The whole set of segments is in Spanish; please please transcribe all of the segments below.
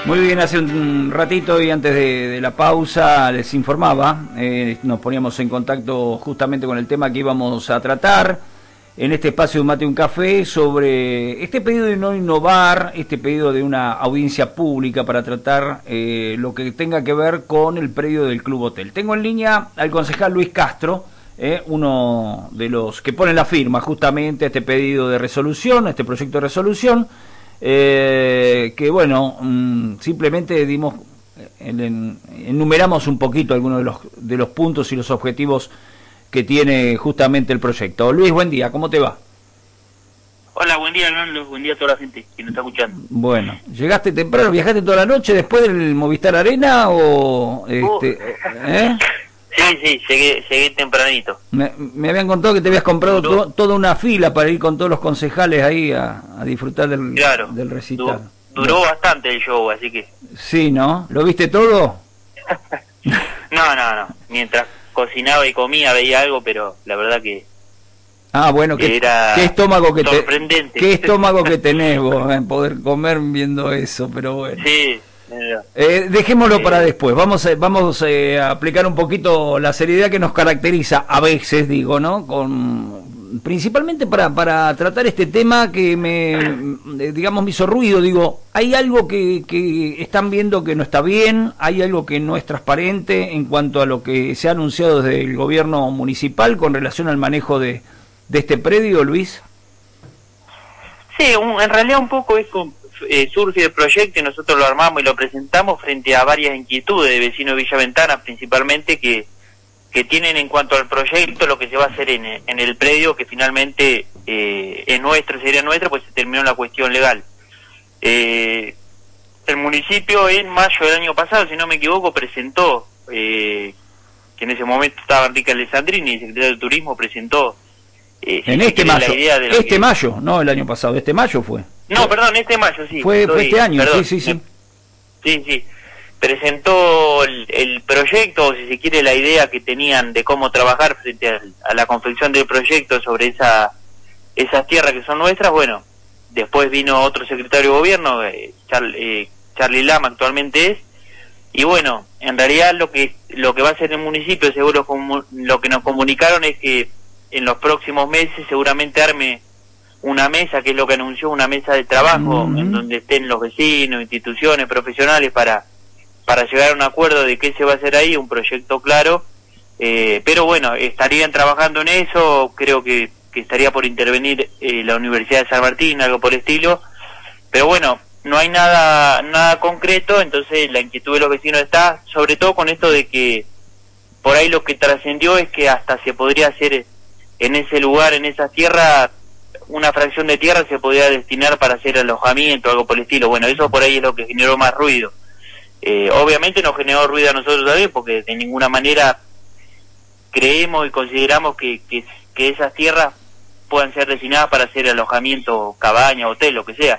Muy bien, hace un ratito y antes de la pausa les informaba, nos poníamos en contacto justamente con el tema que íbamos a tratar en este espacio de Un Mate y un Café sobre este pedido de no innovar, este pedido de una audiencia pública para tratar lo que tenga que ver con el predio del Club Hotel. Tengo en línea al concejal Luis Castro, uno de los que pone la firma justamente a este pedido de resolución, a este proyecto de resolución. Que bueno, simplemente enumeramos un poquito algunos de los puntos y los objetivos que tiene justamente el proyecto. Luis, buen día, ¿cómo te va? Hola, buen día, Hernando, buen día a toda la gente que nos está escuchando. Bueno, ¿llegaste temprano, viajaste toda la noche después del Movistar Arena o...? Sí, llegué tempranito. Me habían contado que te habías comprado toda una fila para ir con todos los concejales ahí a disfrutar del recital. Duró bastante el show, así que... Sí, ¿no? ¿Lo viste todo? No. Mientras cocinaba y comía veía algo, pero la verdad que... Ah, bueno, ¿qué estómago que sorprendente. ¿Qué estómago que tenés vos en poder comer viendo eso? Pero bueno. Sí. Dejémoslo para después. Vamos a aplicar un poquito la seriedad que nos caracteriza a veces, digo, ¿no? Principalmente para tratar este tema que me hizo ruido. Digo, hay algo que están viendo que no está bien, hay algo que no es transparente en cuanto a lo que se ha anunciado desde el gobierno municipal con relación al manejo de este predio, Luis. Sí, en realidad un poco es surge el proyecto y nosotros lo armamos y lo presentamos frente a varias inquietudes de vecinos de Villa Ventana, principalmente que tienen en cuanto al proyecto, lo que se va a hacer en el predio, que finalmente sería nuestro, pues se terminó la cuestión legal. El municipio en mayo del año pasado, si no me equivoco, presentó, que en ese momento estaba Enrique Alessandrini, el secretario de Turismo, presentó en mayo, no el año pasado, este mayo fue. No, perdón, este mayo, sí. Fue este año, perdón, sí. Sí. Presentó el proyecto, o si se quiere, la idea que tenían de cómo trabajar frente a la confección del proyecto sobre esas tierras que son nuestras. Bueno, después vino otro secretario de gobierno, Charlie Lama actualmente es, y bueno, en realidad lo que va a hacer el municipio, seguro lo que nos comunicaron es que en los próximos meses seguramente arme una mesa, que es lo que anunció, una mesa de trabajo en donde estén los vecinos, instituciones, profesionales para llegar a un acuerdo de qué se va a hacer ahí, un proyecto claro, pero bueno, estarían trabajando en eso, creo que estaría por intervenir la Universidad de San Martín, algo por el estilo, pero bueno, no hay nada concreto, entonces la inquietud de los vecinos está, sobre todo con esto de que por ahí lo que trascendió es que hasta se podría hacer en ese lugar, en esa tierra, una fracción de tierra se podría destinar para hacer alojamiento, algo por el estilo. Bueno, eso por ahí es lo que generó más ruido. Obviamente nos generó ruido a nosotros también, porque de ninguna manera creemos y consideramos que esas tierras puedan ser destinadas para hacer alojamiento, cabaña, hotel, lo que sea.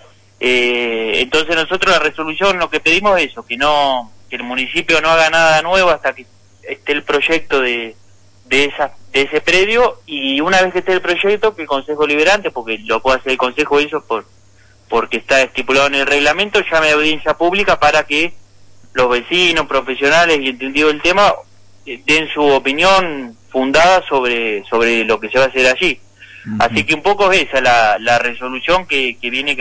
Entonces nosotros la resolución lo que pedimos es eso, que el municipio no haga nada nuevo hasta que esté el proyecto de ese predio, y una vez que esté el proyecto, que el Consejo Liberante, porque lo puede hacer el Consejo eso porque está estipulado en el reglamento, llame a audiencia pública para que los vecinos, profesionales y entendidos del tema den su opinión fundada sobre lo que se va a hacer allí. Así que un poco es esa la resolución que viene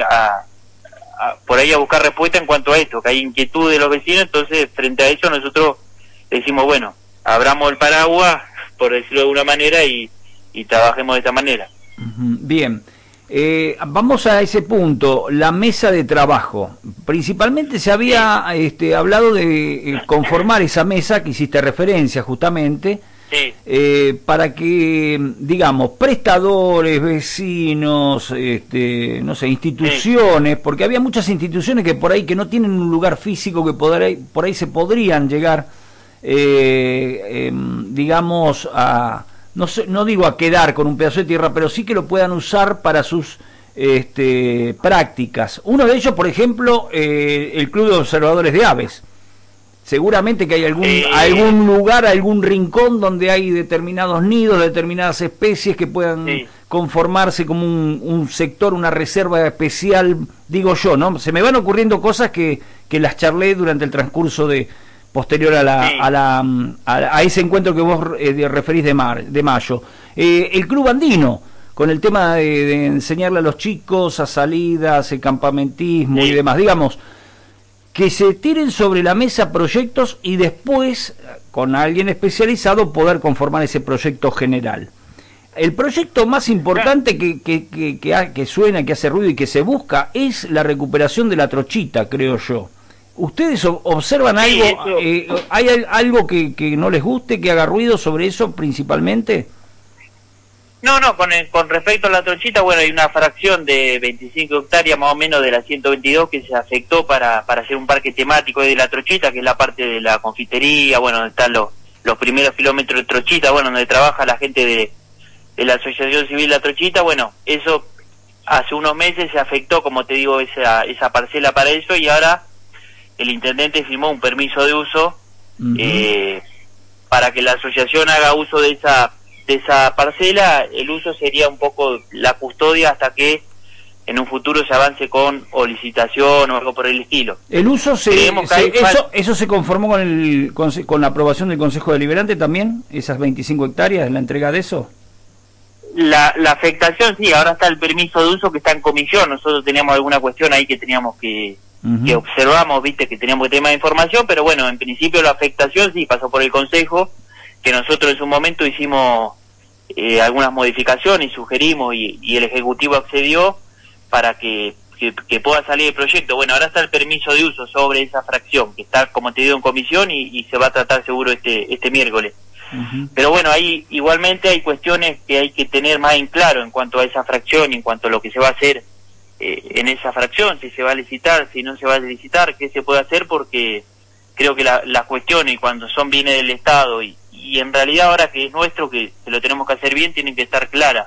por ahí a buscar respuesta en cuanto a esto, que hay inquietud de los vecinos. Entonces frente a eso nosotros decimos, bueno, abramos el paraguas, por decirlo de alguna manera, y trabajemos de esta manera. Bien, vamos a ese punto, la mesa de trabajo. Principalmente se había hablado de conformar esa mesa que hiciste referencia justamente, para que, digamos, prestadores, vecinos, no sé, instituciones, porque había muchas instituciones que por ahí que no tienen un lugar físico, que por ahí se podrían llegar digamos no digo a quedar con un pedazo de tierra, pero sí que lo puedan usar para sus prácticas. Uno de ellos, por ejemplo, el Club de Observadores de Aves. Seguramente que hay algún lugar, algún rincón donde hay determinados nidos, determinadas especies que puedan conformarse como un sector, una reserva especial, digo yo, ¿no? Se me van ocurriendo cosas que las charlé durante el transcurso posterior a ese encuentro que vos referís de mayo. El Club Andino, con el tema de enseñarle a los chicos a salidas, el campamentismo y demás, digamos, que se tiren sobre la mesa proyectos y después, con alguien especializado, poder conformar ese proyecto general. El proyecto más importante que suena, que hace ruido y que se busca es la recuperación de la trochita, creo yo. ¿Ustedes observan algo? ¿Hay algo que no les guste, que haga ruido sobre eso principalmente? No, con respecto a la trochita, bueno, hay una fracción de 25 hectáreas más o menos de la 122 que se afectó para hacer un parque temático de la trochita, que es la parte de la confitería, bueno, donde están los primeros kilómetros de trochita, bueno, donde trabaja la gente de la Asociación Civil La Trochita. Bueno, eso hace unos meses se afectó, como te digo, esa parcela para eso, y ahora el intendente firmó un permiso de uso para que la asociación haga uso de esa parcela. El uso sería un poco la custodia hasta que en un futuro se avance con o licitación o algo por el estilo. El uso eso se conformó con la aprobación del Consejo Deliberante también, esas 25 hectáreas, la entrega de eso. La afectación, sí, ahora está el permiso de uso que está en comisión. Nosotros teníamos alguna cuestión ahí que teníamos que observamos, viste, que teníamos tema de información, pero bueno, en principio la afectación sí pasó por el Consejo, que nosotros en su momento hicimos algunas modificaciones y sugerimos, y el Ejecutivo accedió para que pueda salir el proyecto. Bueno, ahora está el permiso de uso sobre esa fracción, que está, como te digo, en comisión y se va a tratar seguro este miércoles. Pero bueno, ahí igualmente hay cuestiones que hay que tener más en claro en cuanto a esa fracción y en cuanto a lo que se va a hacer en esa fracción, si se va a licitar, si no se va a licitar, qué se puede hacer, porque creo que las cuestiones cuando son bienes del Estado y en realidad ahora que es nuestro, que lo tenemos que hacer bien, tienen que estar claras.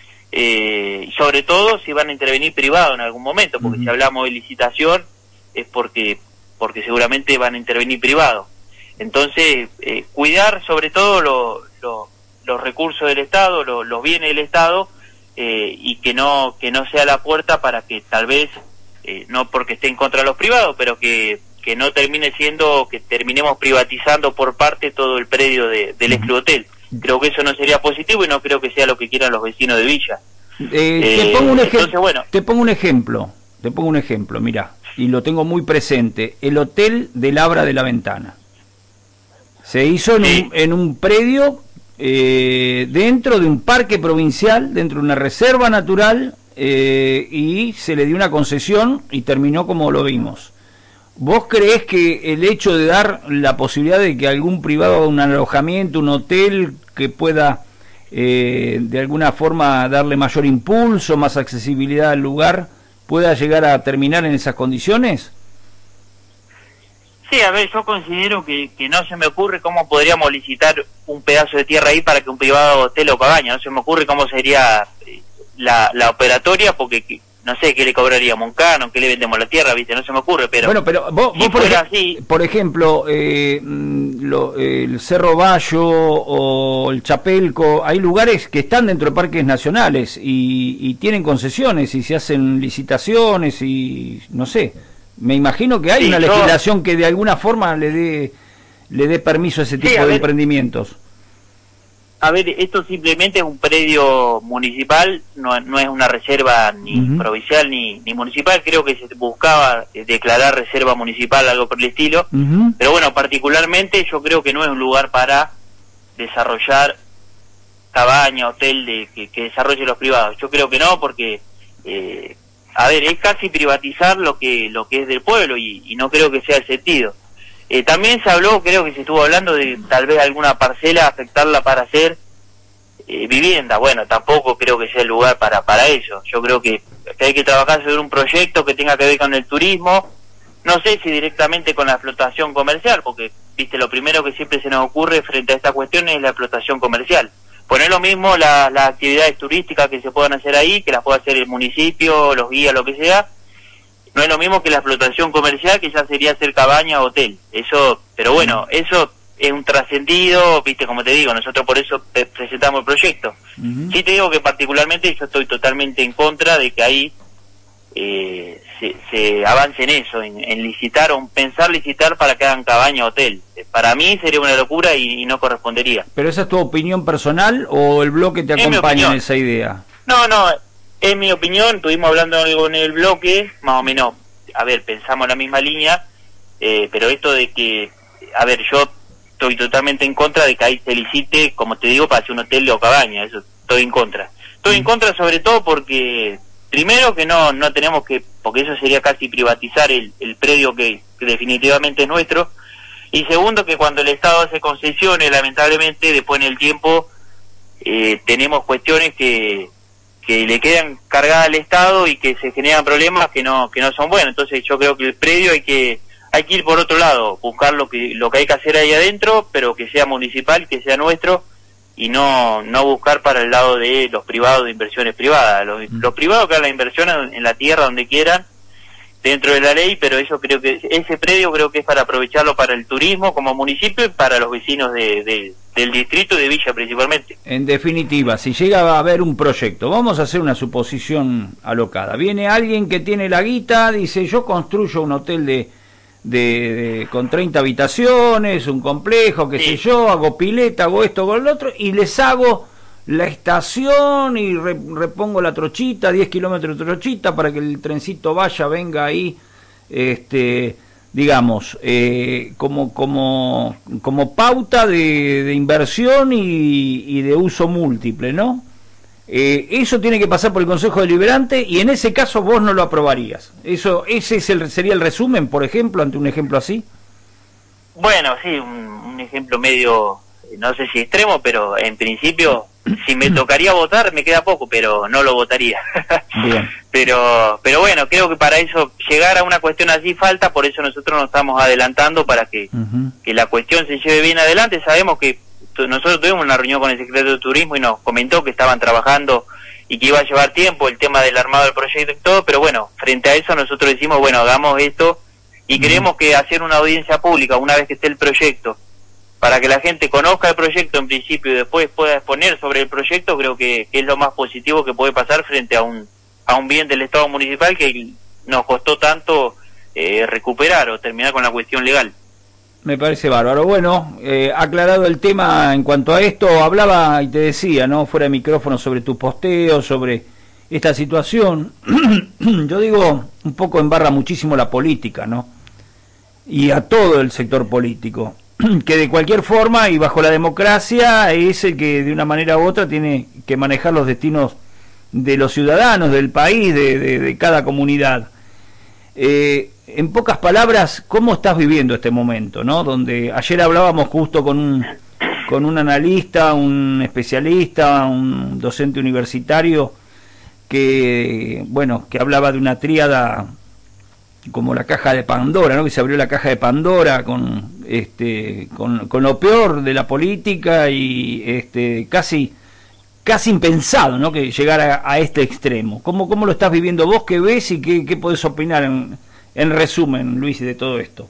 Y sobre todo si van a intervenir privados en algún momento, porque si hablamos de licitación es porque seguramente van a intervenir privados. Entonces, cuidar sobre todo los recursos del Estado, los bienes del Estado, y que no sea la puerta para que tal vez, no porque esté en contra de los privados, pero que no termine siendo, que terminemos privatizando por parte todo el predio del ex Club Hotel. Creo que eso no sería positivo y no creo que sea lo que quieran los vecinos de Villa. Te pongo un ejemplo, mira, y lo tengo muy presente, el Hotel del Abra de la Ventana. Se hizo en un predio dentro de un parque provincial, dentro de una reserva natural, y se le dio una concesión y terminó como lo vimos. ¿Vos creés que el hecho de dar la posibilidad de que algún privado haga un alojamiento, un hotel que pueda de alguna forma darle mayor impulso, más accesibilidad al lugar, pueda llegar a terminar en esas condiciones? Sí, a ver, yo considero que no se me ocurre cómo podríamos licitar un pedazo de tierra ahí para que un privado hotel o cabaña. No se me ocurre cómo sería la operatoria, porque no sé qué le cobraríamos un canon, qué le vendemos la tierra, viste, no se me ocurre, pero... Bueno, pero vos por ejemplo, el Cerro Bayo o el Chapelco, hay lugares que están dentro de parques nacionales y tienen concesiones y se hacen licitaciones y no sé... Me imagino que hay una legislación que de alguna forma le dé permiso a ese tipo de emprendimientos. A ver, esto simplemente es un predio municipal, no es una reserva ni provincial ni municipal. Creo que se buscaba declarar reserva municipal, algo por el estilo. Pero bueno, particularmente yo creo que no es un lugar para desarrollar cabaña, hotel que desarrolle los privados. Yo creo que no, porque... a ver, es casi privatizar lo que es del pueblo y no creo que sea el sentido. También se habló, creo que se estuvo hablando de tal vez alguna parcela afectarla para hacer vivienda. Bueno, tampoco creo que sea el lugar para eso. Yo creo que hay que trabajar sobre un proyecto que tenga que ver con el turismo. No sé si directamente con la explotación comercial, porque, viste, lo primero que siempre se nos ocurre frente a esta cuestión es la explotación comercial. Pues no es lo mismo las actividades turísticas que se puedan hacer ahí, que las pueda hacer el municipio, los guías, lo que sea. No es lo mismo que la explotación comercial, que ya sería hacer cabaña o hotel. Eso, pero bueno, eso es un trascendido, viste, como te digo, nosotros por eso presentamos el proyecto. Sí te digo que particularmente yo estoy totalmente en contra de que ahí se avance en eso, en licitar o pensar licitar para que hagan cabaña o hotel. Para mí sería una locura y no correspondería. ¿Pero esa es tu opinión personal o el bloque te acompaña en esa idea? No, es mi opinión, estuvimos hablando con el bloque, más o menos, a ver, pensamos la misma línea, pero esto de que, a ver, yo estoy totalmente en contra de que ahí se licite, como te digo, para hacer un hotel o cabaña, eso estoy en contra. Estoy en contra sobre todo porque, primero que no tenemos que, porque eso sería casi privatizar el predio que definitivamente es nuestro, y segundo que cuando el Estado hace concesiones, lamentablemente, después en el tiempo, tenemos cuestiones que le quedan cargadas al Estado y que se generan problemas que no son buenos. Entonces yo creo que el predio hay que ir por otro lado, buscar lo que hay que hacer ahí adentro, pero que sea municipal, que sea nuestro, y no buscar para el lado de los privados, de inversiones privadas. Los privados que hagan la inversión en la tierra donde quieran, dentro de la ley, pero eso creo que ese predio creo que es para aprovecharlo para el turismo como municipio y para los vecinos del distrito y de Villa principalmente. En definitiva, si llega a haber un proyecto, vamos a hacer una suposición alocada. Viene alguien que tiene la guita, dice yo construyo un hotel con 30 habitaciones, un complejo, qué sé yo, hago pileta, hago esto, hago lo otro, y les hago la estación y repongo la trochita, 10 kilómetros de trochita para que el trencito vaya, venga ahí, digamos, como pauta de inversión y de uso múltiple, ¿no? Eso tiene que pasar por el Consejo Deliberante y en ese caso vos no lo aprobarías. Ese sería el resumen, por ejemplo, ante un ejemplo así. Bueno, sí, un ejemplo medio, no sé si extremo, pero en principio, si me tocaría votar, me queda poco, pero no lo votaría. Bien. Pero bueno, creo que para eso, llegar a una cuestión así falta, por eso nosotros nos estamos adelantando para que la cuestión se lleve bien adelante. Sabemos que nosotros tuvimos una reunión con el secretario de Turismo y nos comentó que estaban trabajando y que iba a llevar tiempo el tema del armado del proyecto y todo, pero bueno, frente a eso nosotros decimos, bueno, hagamos esto y creemos que hacer una audiencia pública una vez que esté el proyecto, para que la gente conozca el proyecto en principio y después pueda exponer sobre el proyecto, creo que es lo más positivo que puede pasar frente a un bien del Estado municipal que nos costó tanto recuperar o terminar con la cuestión legal. Me parece bárbaro. Bueno, aclarado el tema en cuanto a esto, hablaba y te decía, ¿no?, fuera de micrófono, sobre tu posteo, sobre esta situación. Yo digo, un poco embarra muchísimo la política, ¿no? Y a todo el sector político, que de cualquier forma y bajo la democracia es el que de una manera u otra tiene que manejar los destinos de los ciudadanos, del país, de cada comunidad. En pocas palabras, ¿cómo estás viviendo este momento, no? Donde ayer hablábamos justo con un analista, un especialista, un docente universitario que, bueno, que hablaba de una tríada como la caja de Pandora, ¿no? Que se abrió la caja de Pandora con lo peor de la política y casi impensado, ¿no?, que llegara a este extremo. ¿Cómo lo estás viviendo vos? ¿Qué ves y qué podés opinar en resumen, Luis, de todo esto?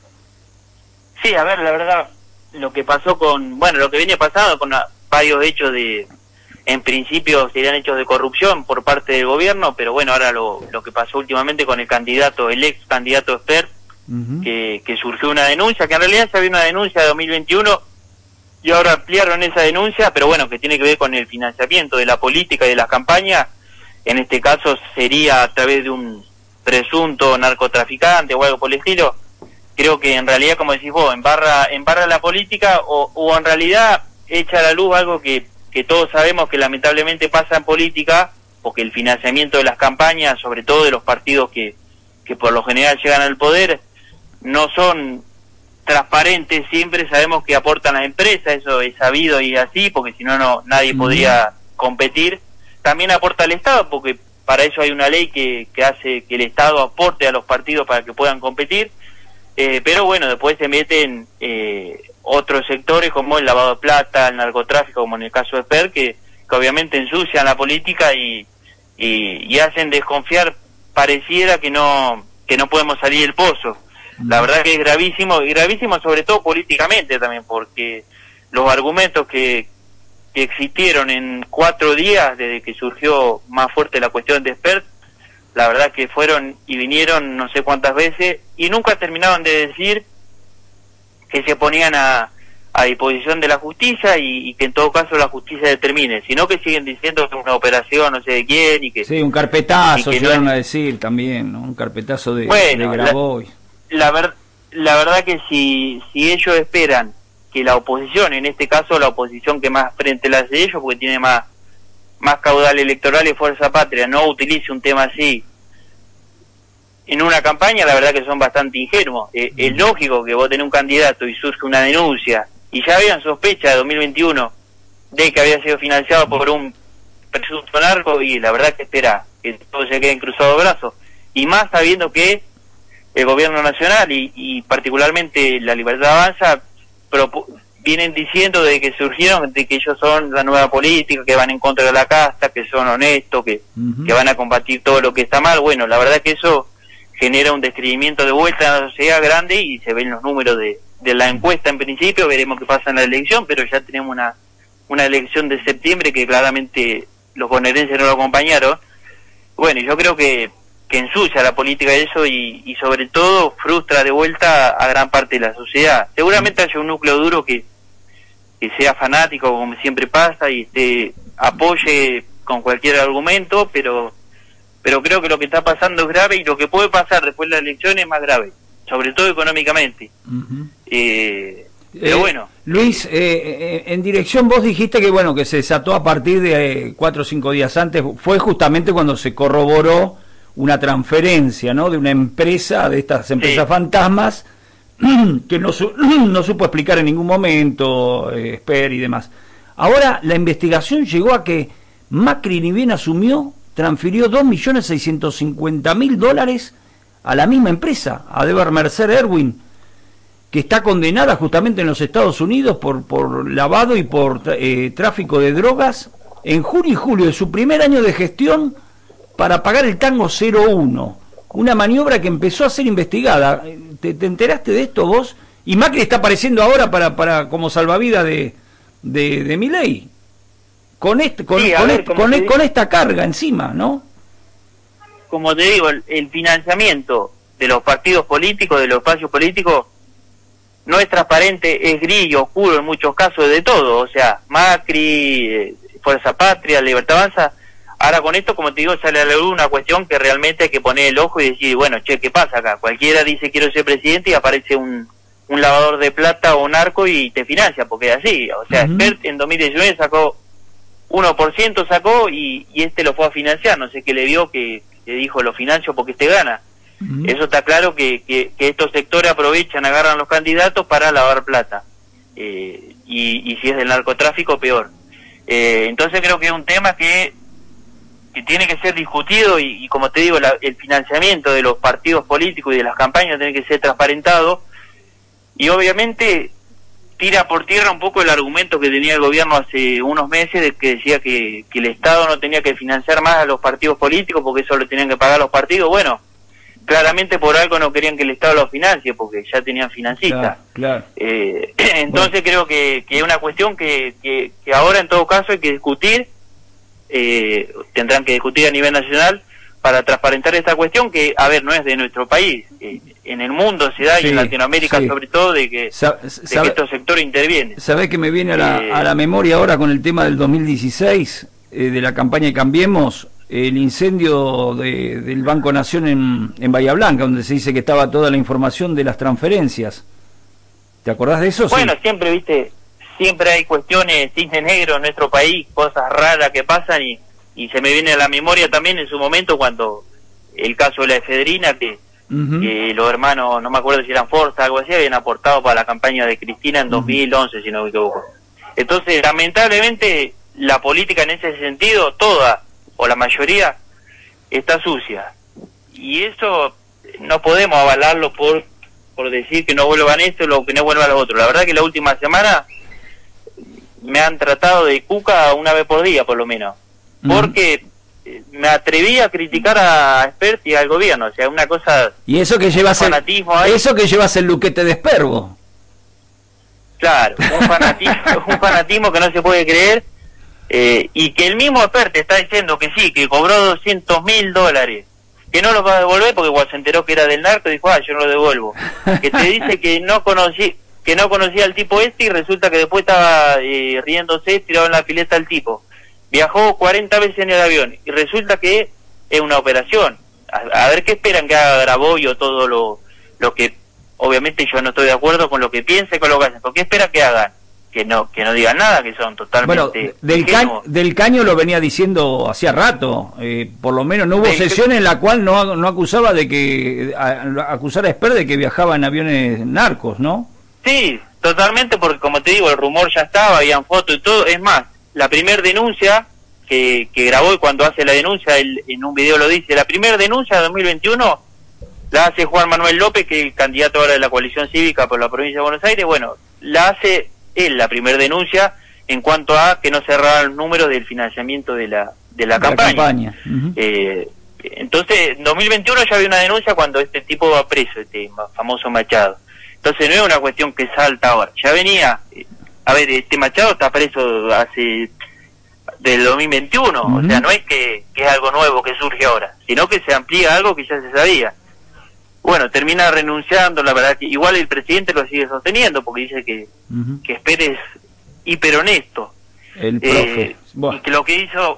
Sí, a ver, la verdad, lo que pasó lo que viene pasando con varios hechos en principio serían hechos de corrupción por parte del gobierno, pero bueno, ahora lo que pasó últimamente con el ex candidato expert, que surgió una denuncia, que en realidad ya había una denuncia de 2021, y ahora ampliaron esa denuncia, pero bueno, que tiene que ver con el financiamiento de la política y de las campañas. En este caso sería a través de un presunto narcotraficante o algo por el estilo. Creo que en realidad, como decís vos, embarra la política o en realidad echa a la luz algo que todos sabemos que lamentablemente pasa en política, porque el financiamiento de las campañas, sobre todo de los partidos que por lo general llegan al poder, no son transparentes. Siempre sabemos que aportan las empresas, eso es sabido y así, porque si no nadie podría competir. También aporta el Estado, porque para eso hay una ley que hace que el Estado aporte a los partidos para que puedan competir, pero bueno, después se meten otros sectores como el lavado de plata, el narcotráfico, como en el caso de PER, que obviamente ensucian la política y hacen desconfiar, pareciera que no podemos salir del pozo. La verdad que es gravísimo, y gravísimo sobre todo políticamente también, porque los argumentos que existieron en 4 días desde que surgió más fuerte la cuestión de Spert, la verdad que fueron y vinieron no sé cuántas veces y nunca terminaban de decir que se ponían a disposición de la justicia y que en todo caso la justicia determine, sino que siguen diciendo que es una operación no sé de quién y que... Sí, un carpetazo, que llegaron no... a decir también, ¿no? Un carpetazo de Grabois. La verdad que si ellos esperan que la oposición, en este caso la oposición que más frente la hace ellos, porque tiene más caudal electoral y Fuerza Patria, no utilice un tema así en una campaña, la verdad que son bastante ingenuos. Es lógico que vos tenés un candidato y surge una denuncia, y ya habían sospecha de 2021 de que había sido financiado por un presunto narco, y la verdad que espera que todos se queden cruzados de brazos, y más sabiendo que el gobierno nacional y particularmente la Libertad Avanza vienen diciendo de que surgieron, de que ellos son la nueva política, que van en contra de la casta, que son honestos, que van a combatir todo lo que está mal. Bueno, la verdad que eso genera un descreimiento de vuelta en la sociedad grande y se ven los números de la encuesta en principio, veremos qué pasa en la elección, pero ya tenemos una elección de septiembre que claramente los bonaerenses no lo acompañaron. Bueno, yo creo que ensucia la política de eso y sobre todo frustra de vuelta a gran parte de la sociedad. Seguramente haya un núcleo duro que sea fanático, como siempre pasa, y apoye con cualquier argumento, pero creo que lo que está pasando es grave, y lo que puede pasar después de la elección es más grave, sobre todo económicamente. Pero bueno. Luis, en dirección vos dijiste que bueno, que se desató a partir de 4 o 5 días antes, fue justamente cuando se corroboró una transferencia, ¿no?, de una empresa, de estas empresas fantasmas, que no supo explicar en ningún momento, Spert y demás. Ahora la investigación llegó a que Macri, ni bien asumió, transfirió $2.650.000 a la misma empresa, a Deber Mercer Erwin, que está condenada justamente en los Estados Unidos por lavado y por tráfico de drogas, en junio y julio de su primer año de gestión, para pagar el Tango 01, una maniobra que empezó a ser investigada. ¿Te enteraste de esto vos? Y Macri está apareciendo ahora para como salvavidas de Milei, con esta carga encima, ¿no? Como te digo, el financiamiento de los partidos políticos, de los espacios políticos, no es transparente, es gris y oscuro en muchos casos de todo. O sea, Macri, Fuerza Patria, Libertad Avanza. Ahora con esto, como te digo, sale a la luz una cuestión que realmente hay que poner el ojo y decir, bueno, che, ¿qué pasa acá? Cualquiera dice quiero ser presidente y aparece un lavador de plata o un narco y te financia, porque es así. O sea, Spert en 2019 sacó 1%, sacó y este lo fue a financiar. No sé qué le vio que dijo, lo financio porque este gana. Eso está claro que estos sectores aprovechan, agarran los candidatos para lavar plata. Y si es del narcotráfico, peor. Entonces creo que es un tema que tiene que ser discutido y como te digo, el financiamiento de los partidos políticos y de las campañas tiene que ser transparentado, y obviamente tira por tierra un poco el argumento que tenía el gobierno hace unos meses, de que decía que el Estado no tenía que financiar más a los partidos políticos porque eso lo tenían que pagar los partidos. Bueno, claramente por algo no querían que el Estado los financie, porque ya tenían financistas. Claro. Entonces creo que es una cuestión que ahora en todo caso hay que discutir. Tendrán que discutir a nivel nacional para transparentar esta cuestión que, a ver, no es de nuestro país, en el mundo se da, y en Latinoamérica sobre todo, de que estos sectores intervienen. ¿Sabés que me viene a la memoria ahora con el tema del 2016, de la campaña de Cambiemos, el incendio del Banco Nación en Bahía Blanca, donde se dice que estaba toda la información de las transferencias? ¿Te acordás de eso? Bueno, siempre, viste, siempre hay cuestiones cisne negro en nuestro país, cosas raras que pasan, y se me viene a la memoria también en su momento cuando el caso de la efedrina, que los hermanos, no me acuerdo si eran Forza, algo así, habían aportado para la campaña de Cristina en 2011, si no me equivoco. Entonces, lamentablemente, la política en ese sentido, toda, o la mayoría, está sucia. Y eso no podemos avalarlo por decir que no vuelvan esto o que no vuelvan lo otro. La verdad que la última semana me han tratado de cuca una vez por día, por lo menos. Porque me atreví a criticar a Spert y al gobierno, o sea, una cosa... Y eso que llevas el luquete de Espervo. Claro, un fanatismo que no se puede creer, y que el mismo Spert está diciendo que sí, que cobró $200.000, que no lo va a devolver porque cuando se enteró que era del narco dijo, yo no lo devuelvo. Que te dice que no conocía al tipo este y resulta que después estaba riéndose, tirado en la pileta al tipo. Viajó 40 veces en el avión y resulta que es una operación. A ver qué esperan que haga Graboy o todo lo que, obviamente yo no estoy de acuerdo con lo que piensa y con lo que hacen. ¿Por qué esperan que hagan? Que no digan nada, que son totalmente... Bueno, del Caño lo venía diciendo hacía rato, por lo menos no hubo sesión en la cual no acusaba de que acusara a Spert de que viajaba en aviones narcos, ¿no? Sí, totalmente, porque como te digo, el rumor ya estaba, habían fotos y todo. Es más, la primera denuncia que grabó, y cuando hace la denuncia, él en un video lo dice, la primera denuncia de 2021 la hace Juan Manuel López, que es el candidato ahora de la coalición cívica por la provincia de Buenos Aires. Bueno, la hace él, la primera denuncia, en cuanto a que no cerraran los números del financiamiento de la campaña. Uh-huh. Entonces, en 2021 ya había una denuncia cuando este tipo va preso, este famoso Machado. Entonces no es una cuestión que salta ahora, ya venía, este Machado está preso hace del 2021, uh-huh. O sea, no es que es algo nuevo que surge ahora, sino que se amplía algo que ya se sabía. Bueno, termina renunciando, la verdad que igual el presidente lo sigue sosteniendo, porque dice que Spert es hiper honesto. El profe. Y que lo que hizo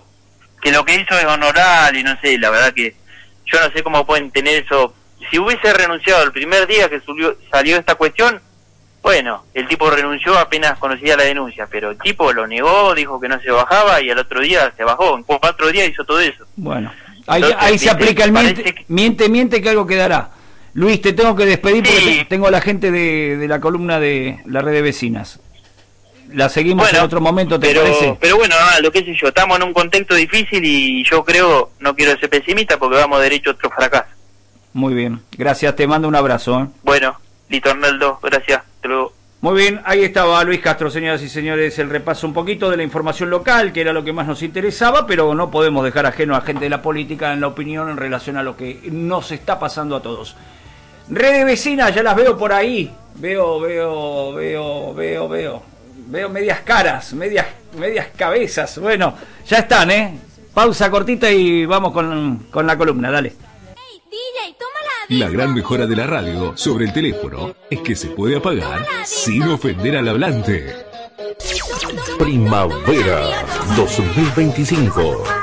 es honorable, y no sé, la verdad que yo no sé cómo pueden tener eso. Si hubiese renunciado el primer día que salió esta cuestión, bueno, el tipo renunció apenas conocía la denuncia, pero el tipo lo negó, dijo que no se bajaba y al otro día se bajó, en 4 días hizo todo eso. Bueno, ahí se aplica el miente que algo quedará. Luis, te tengo que despedir porque tengo a la gente de la columna de la red de vecinas. La seguimos en otro momento, ¿te parece? Pero bueno, lo que sé yo, estamos en un contexto difícil y yo creo, no quiero ser pesimista porque vamos derecho a otro fracaso. Muy bien, gracias, te mando un abrazo. Bueno, listo, Arnaldo, gracias, hasta luego. Muy bien, ahí estaba Luis Castro, señoras y señores, el repaso un poquito de la información local, que era lo que más nos interesaba, pero no podemos dejar ajeno a gente de la política en la opinión en relación a lo que nos está pasando a todos. Red de vecinas, ya las veo por ahí, veo medias caras, medias cabezas, bueno, ya están, pausa cortita y vamos con la columna, dale. DJ, toma la gran mejora de la radio sobre el teléfono es que se puede apagar sin ofender al hablante. Primavera 2025.